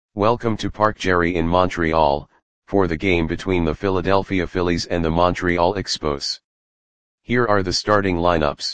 Welcome to Parc Gerry in Montreal, for the game between the Philadelphia Phillies and the Montreal Expos. Here are the starting lineups.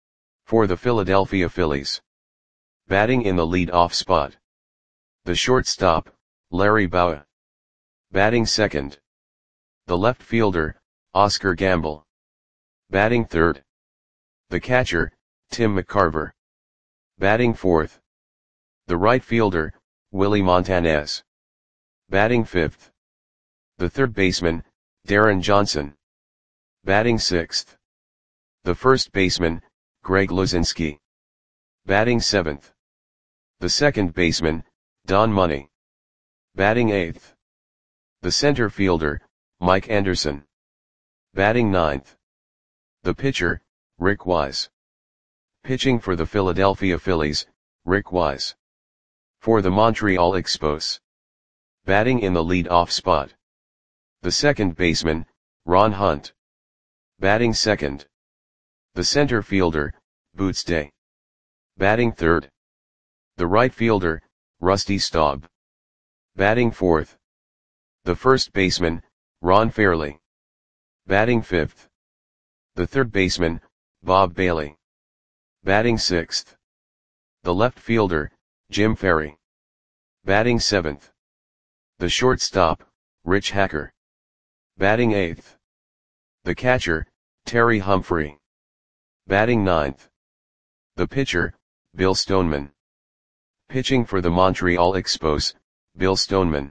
For the Philadelphia Phillies. Batting in the lead-off spot. The shortstop, Larry Bowa. Batting second. The left fielder, Oscar Gamble. Batting third. The catcher, Tim McCarver. Batting fourth. The right fielder, Willie Montanez. Batting fifth. The third baseman, Darren Johnson. Batting sixth. The first baseman, Greg Luzinski. Batting seventh. The second baseman, Don Money. Batting eighth. The center fielder, Mike Anderson. Batting ninth. The pitcher, Rick Wise. Pitching for the Philadelphia Phillies, Rick Wise. For the Montreal Expos. Batting in the lead-off spot. The second baseman, Ron Hunt. Batting second. The center fielder, Boots Day. Batting third. The right fielder, Rusty Staub. Batting fourth. The first baseman, Ron Fairly. Batting fifth. The third baseman, Bob Bailey. Batting sixth. The left fielder, Jim Ferry. Batting seventh. The shortstop, Rich Hacker. Batting eighth. The catcher, Terry Humphrey. Batting ninth. The pitcher, Bill Stoneman. Pitching for the Montreal Expos, Bill Stoneman.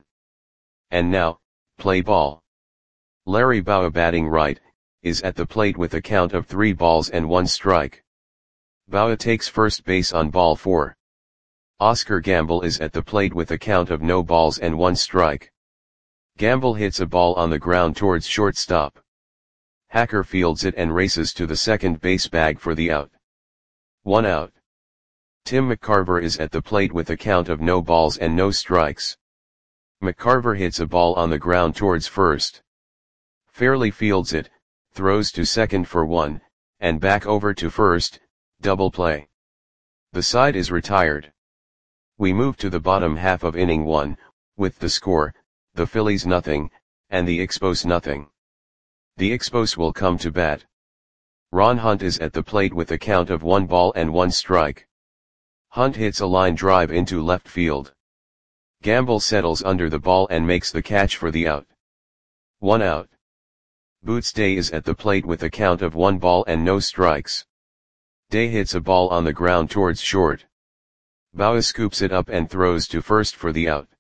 And now, play ball. Larry Bowa batting right, is at the plate with a count of 3 balls and 1 strike. Bowa takes first base on ball 4. Oscar Gamble is at the plate with a count of no balls and 1 strike. Gamble hits a ball on the ground towards shortstop. Hacker fields it and races to the second base bag for the out. 1 out. Tim McCarver is at the plate with a count of no balls and no strikes. McCarver hits a ball on the ground towards first. Fairly fields it, throws to second for 1, and back over to first, double play. The side is retired. We move to the bottom half of inning 1, with the score, the Phillies nothing, and the Expos nothing. The Expos will come to bat. Ron Hunt is at the plate with a count of 1 ball and 1 strike. Hunt hits a line drive into left field. Gamble settles under the ball and makes the catch for the out. 1 out. Boots Day is at the plate with a count of 1 ball and no strikes. Day hits a ball on the ground towards short. Bowa scoops it up and throws to first for the out.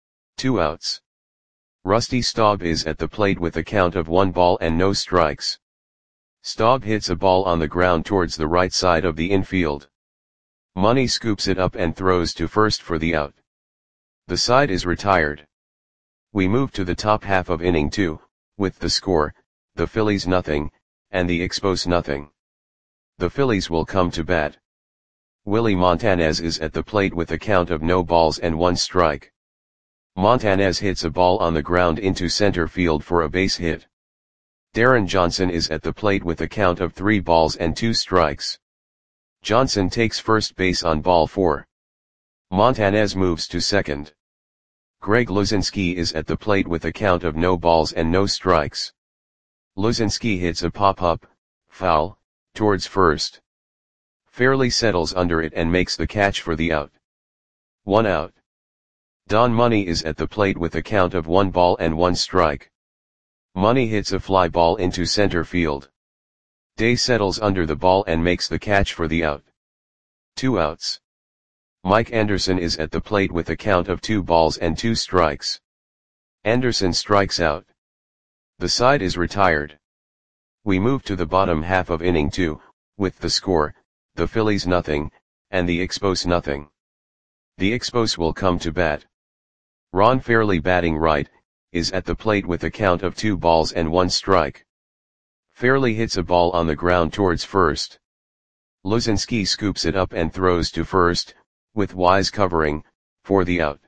2 outs. Rusty Staub is at the plate with a count of 1 ball and no strikes. Staub hits a ball on the ground towards the right side of the infield. Money scoops it up and throws to first for the out. The side is retired. We move to the top half of inning 2, with the score, the Phillies nothing, and the Expos nothing. The Phillies will come to bat. Willie Montanez is at the plate with a count of no balls and 1 strike. Montanez hits a ball on the ground into center field for a base hit. Darren Johnson is at the plate with a count of 3 balls and 2 strikes. Johnson takes first base on ball 4. Montanez moves to second. Greg Luzinski is at the plate with a count of no balls and no strikes. Luzinski hits a pop-up, foul, towards first. Fairly settles under it and makes the catch for the out. 1 out. Don Money is at the plate with a count of 1 ball and 1 strike. Money hits a fly ball into center field. Day settles under the ball and makes the catch for the out. 2 outs. Mike Anderson is at the plate with a count of 2 balls and 2 strikes. Anderson strikes out. The side is retired. We move to the bottom half of inning 2, with the score, the Phillies nothing, and the Expos nothing. The Expos will come to bat. Ron Fairly batting right, is at the plate with a count of 2 balls and 1 strike. Fairly hits a ball on the ground towards first. Luzinski scoops it up and throws to first, with Wise covering, for the out.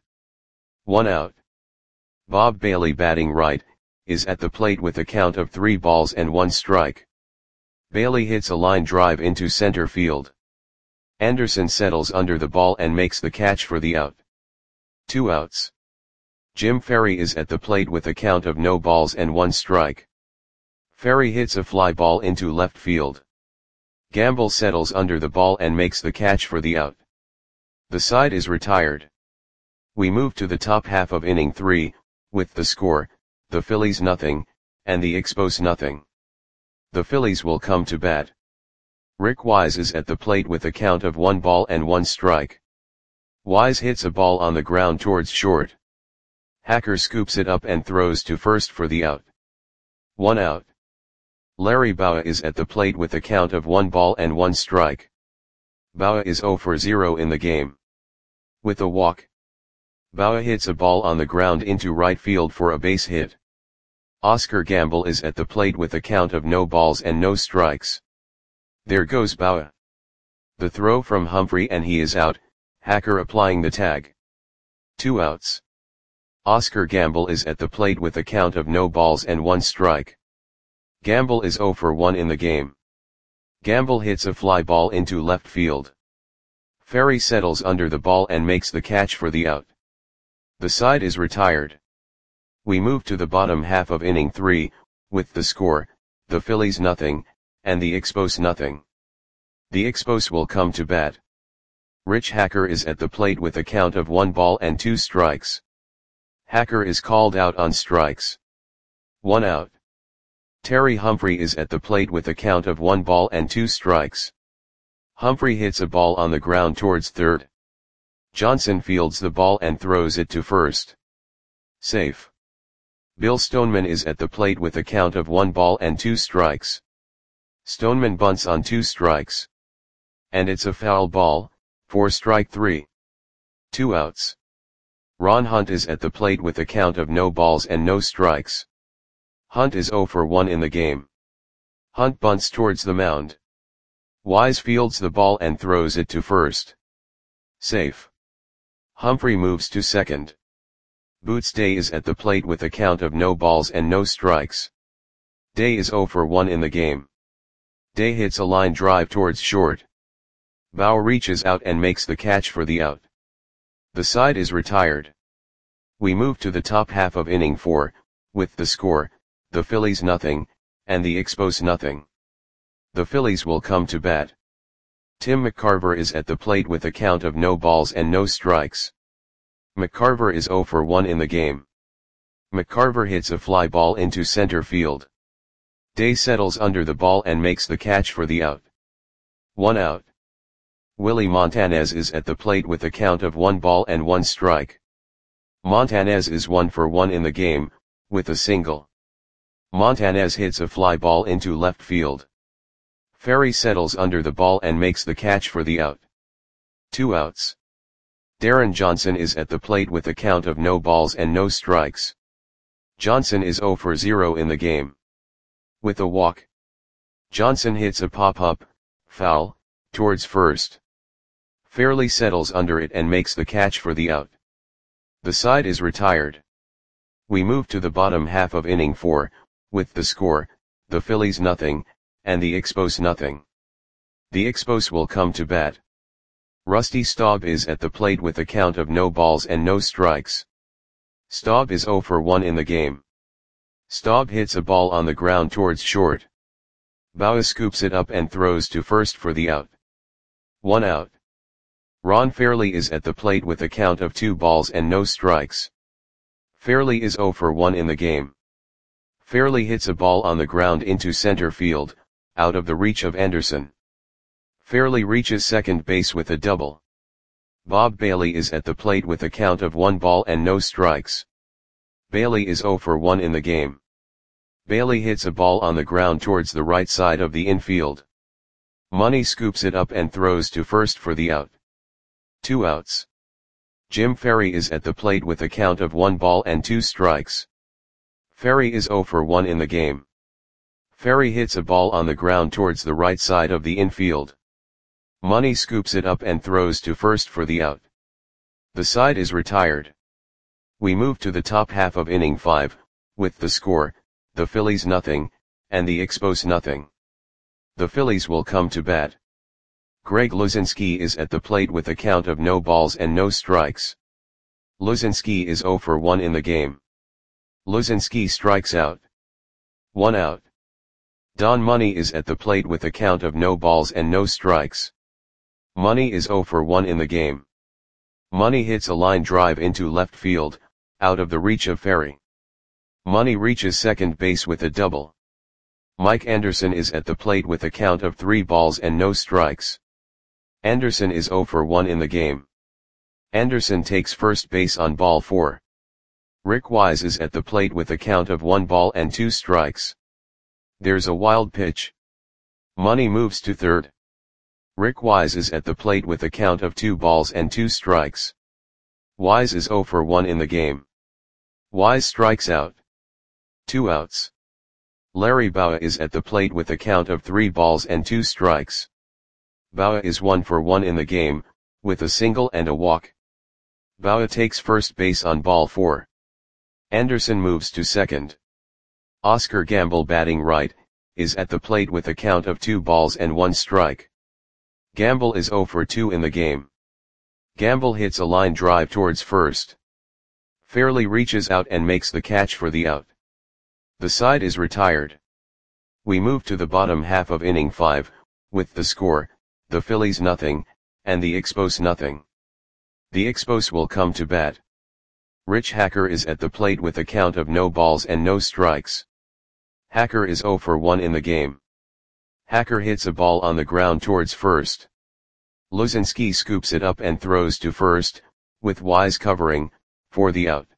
1 out. Bob Bailey batting right, is at the plate with a count of 3 balls and 1 strike. Bailey hits a line drive into center field. Anderson settles under the ball and makes the catch for the out. 2 outs. Jim Ferry is at the plate with a count of no balls and 1 strike. Ferry hits a fly ball into left field. Gamble settles under the ball and makes the catch for the out. The side is retired. We move to the top half of inning 3, with the score, the Phillies nothing, and the Expos nothing. The Phillies will come to bat. Rick Wise is at the plate with a count of 1 ball and 1 strike. Wise hits a ball on the ground towards short. Hacker scoops it up and throws to first for the out. 1 out. Larry Bowa is at the plate with a count of 1 ball and 1 strike. Bowa is 0 for 0 in the game. With a walk, Bowa hits a ball on the ground into right field for a base hit. Oscar Gamble is at the plate with a count of no balls and no strikes. There goes Bowa. The throw from Humphrey and he is out, Hacker applying the tag. 2 outs. Oscar Gamble is at the plate with a count of no balls and 1 strike. Gamble is 0 for 1 in the game. Gamble hits a fly ball into left field. Ferry settles under the ball and makes the catch for the out. The side is retired. We move to the bottom half of inning 3, with the score, the Phillies nothing, and the Expos nothing. The Expos will come to bat. Rich Hacker is at the plate with a count of 1 ball and 2 strikes. Hacker is called out on strikes. 1 out. Terry Humphrey is at the plate with a count of 1 ball and 2 strikes. Humphrey hits a ball on the ground towards third. Johnson fields the ball and throws it to first. Safe. Bill Stoneman is at the plate with a count of 1 ball and 2 strikes. Stoneman bunts on 2 strikes. And it's a foul ball, for strike 3. 2 outs. Ron Hunt is at the plate with a count of no balls and no strikes. Hunt is 0 for 1 in the game. Hunt bunts towards the mound. Wise fields the ball and throws it to first. Safe. Humphrey moves to second. Boots Day is at the plate with a count of no balls and no strikes. Day is 0 for 1 in the game. Day hits a line drive towards short. Bowa reaches out and makes the catch for the out. The side is retired. We move to the top half of inning 4, with the score, the Phillies nothing, and the Expos nothing. The Phillies will come to bat. Tim McCarver is at the plate with a count of no balls and no strikes. McCarver is 0 for 1 in the game. McCarver hits a fly ball into center field. Day settles under the ball and makes the catch for the out. 1 out. Willie Montanez is at the plate with a count of 1 ball and 1 strike. Montanez is 1 for 1 in the game, with a single. Montanez hits a fly ball into left field. Ferry settles under the ball and makes the catch for the out. 2 outs. Darren Johnson is at the plate with a count of no balls and no strikes. Johnson is 0 for 0 in the game. With a walk, Johnson hits a pop-up, foul, towards first. Fairly settles under it and makes the catch for the out. The side is retired. We move to the bottom half of inning 4, with the score, the Phillies nothing, and the Expos nothing. The Expos will come to bat. Rusty Staub is at the plate with a count of no balls and no strikes. Staub is 0 for 1 in the game. Staub hits a ball on the ground towards short. Bowa scoops it up and throws to first for the out. 1 out. Ron Fairley is at the plate with a count of 2 balls and no strikes. Fairley is 0 for 1 in the game. Fairley hits a ball on the ground into center field, out of the reach of Anderson. Fairley reaches second base with a double. Bob Bailey is at the plate with a count of 1 ball and no strikes. Bailey is 0 for 1 in the game. Bailey hits a ball on the ground towards the right side of the infield. Money scoops it up and throws to first for the out. 2 outs. Jim Ferry is at the plate with a count of 1 ball and 2 strikes. Ferry is 0 for 1 in the game. Ferry hits a ball on the ground towards the right side of the infield. Money scoops it up and throws to first for the out. The side is retired. We move to the top half of inning 5, with the score, the Phillies nothing, and the Expos nothing. The Phillies will come to bat. Greg Luzinski is at the plate with a count of no balls and no strikes. Luzinski is 0 for 1 in the game. Luzinski strikes out. 1 out. Don Money is at the plate with a count of no balls and no strikes. Money is 0 for 1 in the game. Money hits a line drive into left field, out of the reach of Ferry. Money reaches second base with a double. Mike Anderson is at the plate with a count of 3 balls and no strikes. Anderson is 0 for 1 in the game. Anderson takes first base on ball 4. Rick Wise is at the plate with a count of 1 ball and 2 strikes. There's a wild pitch. Money moves to third. Rick Wise is at the plate with a count of 2 balls and 2 strikes. Wise is 0 for 1 in the game. Wise strikes out. 2 outs. Larry Bowa is at the plate with a count of 3 balls and 2 strikes. Bowa is 1 for 1 in the game, with a single and a walk. Bowa takes first base on ball 4. Anderson moves to second. Oscar Gamble, batting right, is at the plate with a count of 2 balls and 1 strike. Gamble is 0 for 2 in the game. Gamble hits a line drive towards first. Fairly reaches out and makes the catch for the out. The side is retired. We move to the bottom half of inning 5, with the score, the Phillies nothing, and the Expos nothing. The Expos will come to bat. Rich Hacker is at the plate with a count of no balls and no strikes. Hacker is 0 for 1 in the game. Hacker hits a ball on the ground towards first. Luzinski scoops it up and throws to first, with Wise covering, for the out.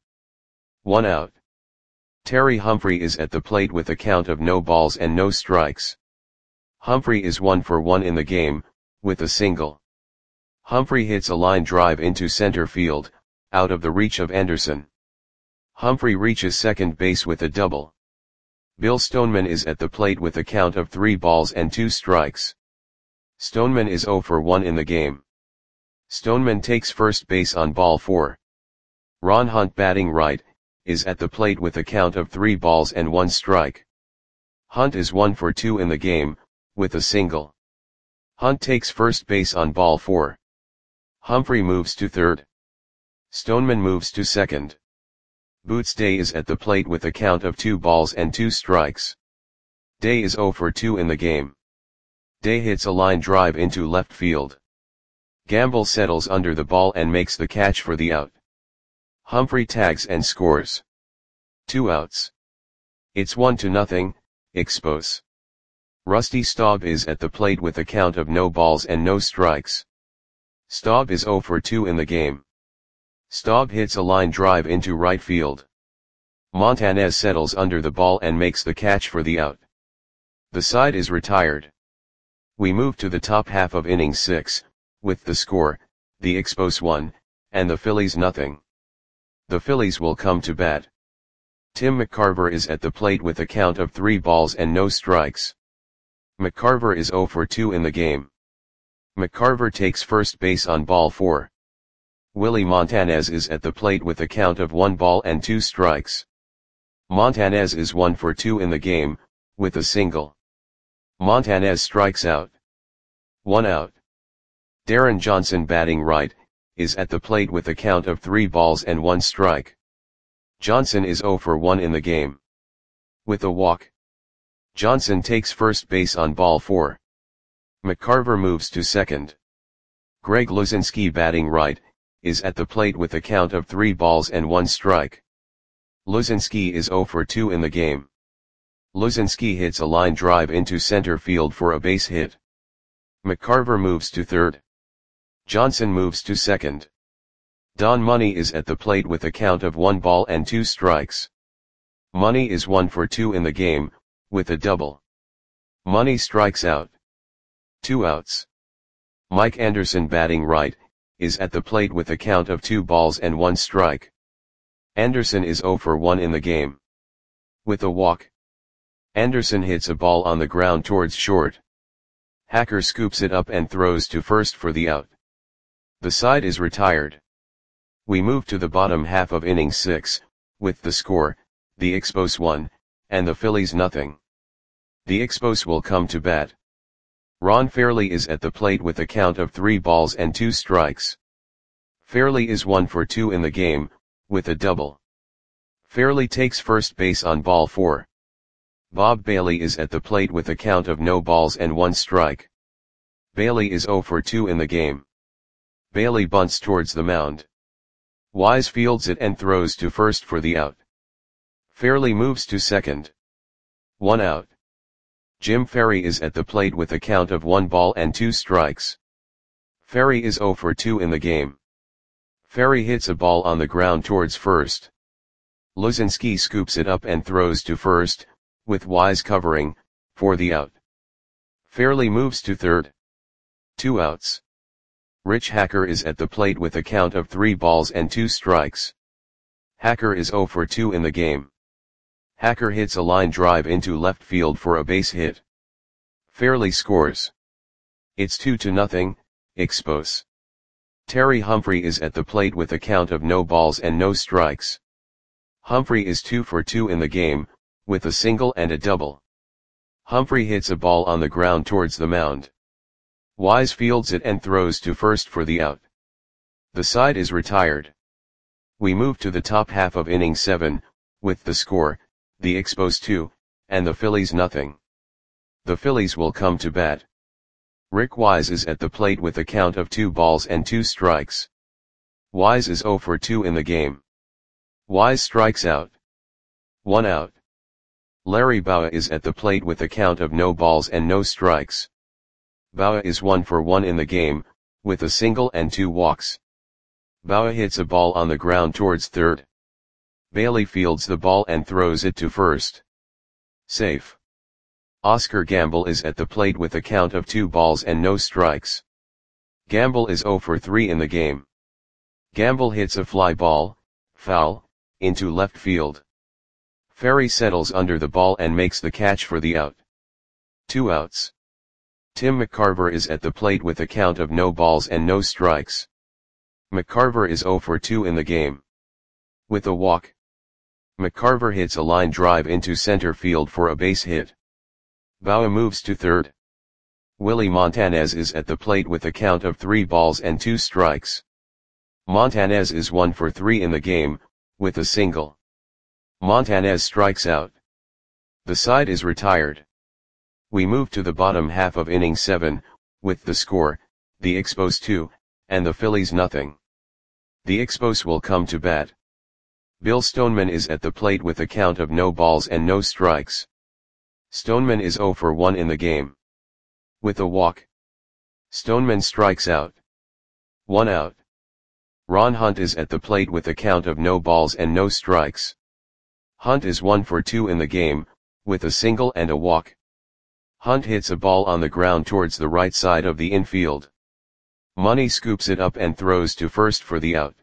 1 out. Terry Humphrey is at the plate with a count of no balls and no strikes. Humphrey is 1 for 1 in the game, with a single. Humphrey hits a line drive into center field, out of the reach of Anderson. Humphrey reaches second base with a double. Bill Stoneman is at the plate with a count of 3 balls and 2 strikes. Stoneman is 0 for 1 in the game. Stoneman takes first base on ball 4. Ron Hunt, batting right, is at the plate with a count of 3 balls and 1 strike. Hunt is 1 for 2 in the game, with a single. Hunt takes first base on ball 4. Humphrey moves to third. Stoneman moves to second. Boots Day is at the plate with a count of 2 balls and 2 strikes. Day is 0 for 2 in the game. Day hits a line drive into left field. Gamble settles under the ball and makes the catch for the out. Humphrey tags and scores. 2 outs. It's 1-0, Expos. Rusty Staub is at the plate with a count of no balls and no strikes. Staub is 0 for 2 in the game. Staub hits a line drive into right field. Montanez settles under the ball and makes the catch for the out. The side is retired. We move to the top half of inning 6, with the score, the Expos 1, and the Phillies nothing. The Phillies will come to bat. Tim McCarver is at the plate with a count of 3 balls and no strikes. McCarver is 0 for 2 in the game. McCarver takes first base on ball 4. Willie Montanez is at the plate with a count of 1 ball and 2 strikes. Montanez is 1 for 2 in the game, with a single. Montanez strikes out. 1 out. Darren Johnson, batting right, is at the plate with a count of 3 balls and 1 strike. Johnson is 0 for 1 in the game. With a walk. Johnson takes first base on ball 4. McCarver moves to second. Greg Luzinski, batting right, is at the plate with a count of 3 balls and 1 strike. Luzinski is 0 for 2 in the game. Luzinski hits a line drive into center field for a base hit. McCarver moves to third. Johnson moves to second. Don Money is at the plate with a count of 1 ball and 2 strikes. Money is 1 for 2 in the game, with a double. Money strikes out. 2 outs. Mike Anderson, batting right, is at the plate with a count of 2 balls and 1 strike. Anderson is 0 for 1 in the game. With a walk. Anderson hits a ball on the ground towards short. Hacker scoops it up and throws to first for the out. The side is retired. We move to the bottom half of inning 6, with the score, the Expos 1, and the Phillies nothing. The Expos will come to bat. Ron Fairley is at the plate with a count of 3 balls and 2 strikes. Fairley is 1 for 2 in the game, with a double. Fairley takes first base on ball 4. Bob Bailey is at the plate with a count of no balls and 1 strike. Bailey is 0 for 2 in the game. Bailey bunts towards the mound. Wise fields it and throws to first for the out. Fairley moves to second. 1 out. Jim Ferry is at the plate with a count of 1 ball and 2 strikes. Ferry is 0 for 2 in the game. Ferry hits a ball on the ground towards first. Luzinski scoops it up and throws to first, with Wise covering, for the out. Fairley moves to third. 2 outs. Rich Hacker is at the plate with a count of 3 balls and 2 strikes. Hacker is 0 for 2 in the game. Hacker hits a line drive into left field for a base hit. Fairley scores. It's 2-0, Expos. Terry Humphrey is at the plate with a count of no balls and no strikes. Humphrey is 2 for 2 in the game, with a single and a double. Humphrey hits a ball on the ground towards the mound. Wise fields it and throws to first for the out. The side is retired. We move to the top half of inning 7, with the score, the Expos 2, and the Phillies nothing. The Phillies will come to bat. Rick Wise is at the plate with a count of 2 balls and 2 strikes. Wise is 0 for 2 in the game. Wise strikes out. 1 out. Larry Bowa is at the plate with a count of no balls and no strikes. Bowa is 1 for 1 in the game, with a single and 2 walks. Bowa hits a ball on the ground towards third. Bailey fields the ball and throws it to first. Safe. Oscar Gamble is at the plate with a count of 2 balls and no strikes. Gamble is 0 for 3 in the game. Gamble hits a fly ball, foul, into left field. Ferry settles under the ball and makes the catch for the out. 2 outs. Tim McCarver is at the plate with a count of no balls and no strikes. McCarver is 0 for 2 in the game. With a walk. McCarver hits a line drive into center field for a base hit. Bowa moves to third. Willie Montanez is at the plate with a count of 3 balls and 2 strikes. Montanez is 1 for 3 in the game, with a single. Montanez strikes out. The side is retired. We move to the bottom half of inning 7, with the score, the Expos 2, and the Phillies nothing. The Expos will come to bat. Bill Stoneman is at the plate with a count of no balls and no strikes. Stoneman is 0 for 1 in the game. With a walk. Stoneman strikes out. 1 out. Ron Hunt is at the plate with a count of no balls and no strikes. Hunt is 1 for 2 in the game, with a single and a walk. Hunt hits a ball on the ground towards the right side of the infield. Money scoops it up and throws to first for the out.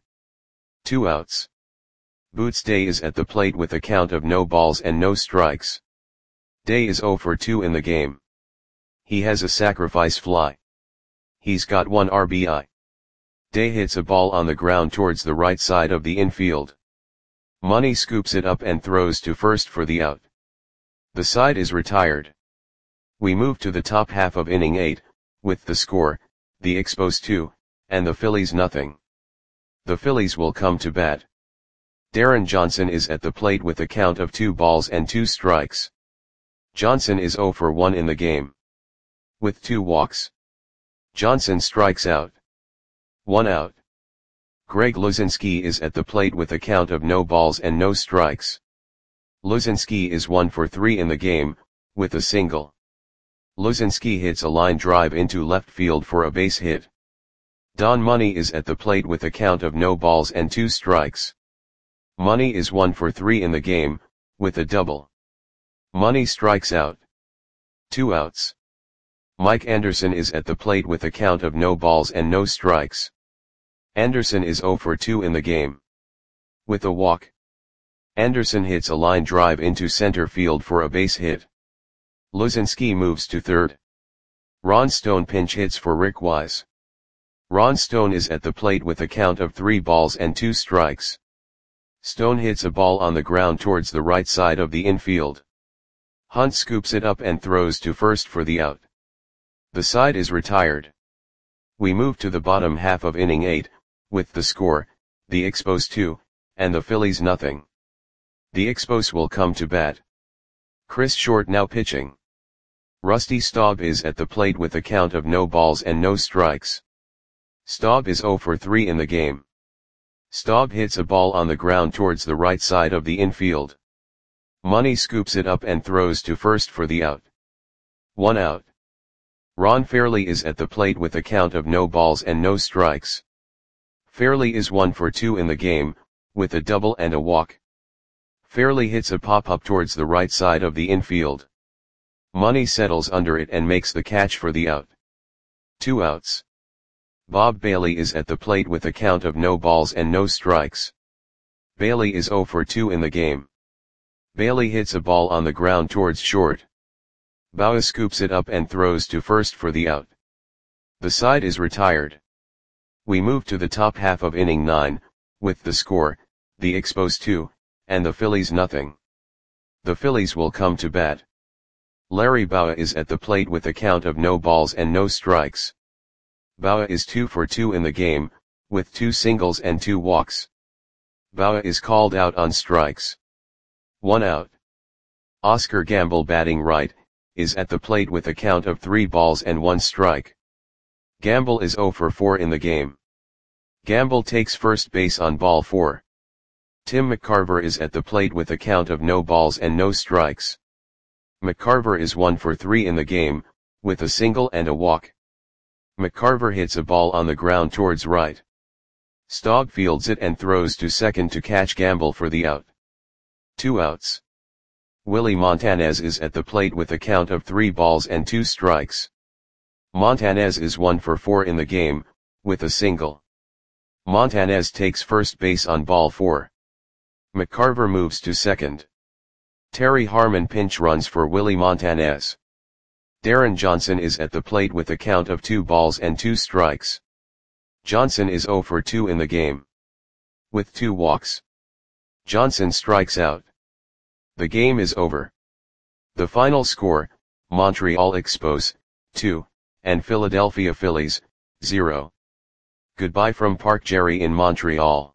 2 outs. Boots Day is at the plate with a count of no balls and no strikes. Day is 0 for 2 in the game. He has a sacrifice fly. He's got 1 RBI. Day hits a ball on the ground towards the right side of the infield. Money scoops it up and throws to first for the out. The side is retired. We move to the top half of inning 8, with the score, the Expos 2, and the Phillies nothing. The Phillies will come to bat. Darren Johnson is at the plate with a count of 2 balls and 2 strikes. Johnson is 0 for 1 in the game. With 2 walks. Johnson strikes out. 1 out. Greg Luzinski is at the plate with a count of no balls and no strikes. Luzinski is 1 for 3 in the game, with a single. Luzinski hits a line drive into left field for a base hit. Don Money is at the plate with a count of no balls and 2 strikes. Money is 1 for 3 in the game, with a double. Money strikes out. 2 outs. Mike Anderson is at the plate with a count of no balls and no strikes. Anderson is 0 for 2 in the game. With a walk. Anderson hits a line drive into center field for a base hit. Luzinski moves to third. Ron Stone pinch hits for Rick Wise. Ron Stone is at the plate with a count of 3 balls and 2 strikes. Stone hits a ball on the ground towards the right side of the infield. Hunt scoops it up and throws to first for the out. The side is retired. We move to the bottom half of inning 8, with the score, the Expos 2, and the Phillies nothing. The Expos will come to bat. Chris Short now pitching. Rusty Staub is at the plate with a count of no balls and no strikes. Staub is 0 for 3 in the game. Staub hits a ball on the ground towards the right side of the infield. Money scoops it up and throws to first for the out. 1 out. Ron Fairley is at the plate with a count of no balls and no strikes. Fairley is 1 for 2 in the game, with a double and a walk. Fairley hits a pop-up towards the right side of the infield. Money settles under it and makes the catch for the out. 2 outs. Bob Bailey is at the plate with a count of no balls and no strikes. Bailey is 0 for 2 in the game. Bailey hits a ball on the ground towards short. Bauer scoops it up and throws to first for the out. The side is retired. We move to the top half of inning 9, with the score, the Expos 2, and the Phillies nothing. The Phillies will come to bat. Larry Bauer is at the plate with a count of no balls and no strikes. Bauer is 2 for 2 in the game, with 2 singles and 2 walks. Bauer is called out on strikes. 1 out. Oscar Gamble, batting right, is at the plate with a count of 3 balls and 1 strike. Gamble is 0 for 4 in the game. Gamble takes first base on ball 4. Tim McCarver is at the plate with a count of no balls and no strikes. McCarver is 1 for 3 in the game, with a single and a walk. McCarver hits a ball on the ground towards right. Staub fields it and throws to second to catch Gamble for the out. 2 outs. Willie Montanez is at the plate with a count of 3 balls and 2 strikes. Montanez is 1 for 4 in the game, with a single. Montanez takes first base on ball 4. McCarver moves to second. Terry Harmon pinch runs for Willie Montanez. Darren Johnson is at the plate with a count of 2 balls and 2 strikes. Johnson is 0 for 2 in the game. With 2 walks. Johnson strikes out. The game is over. The final score, Montreal Expos, 2, and Philadelphia Phillies, 0. Goodbye from Park Jerry in Montreal.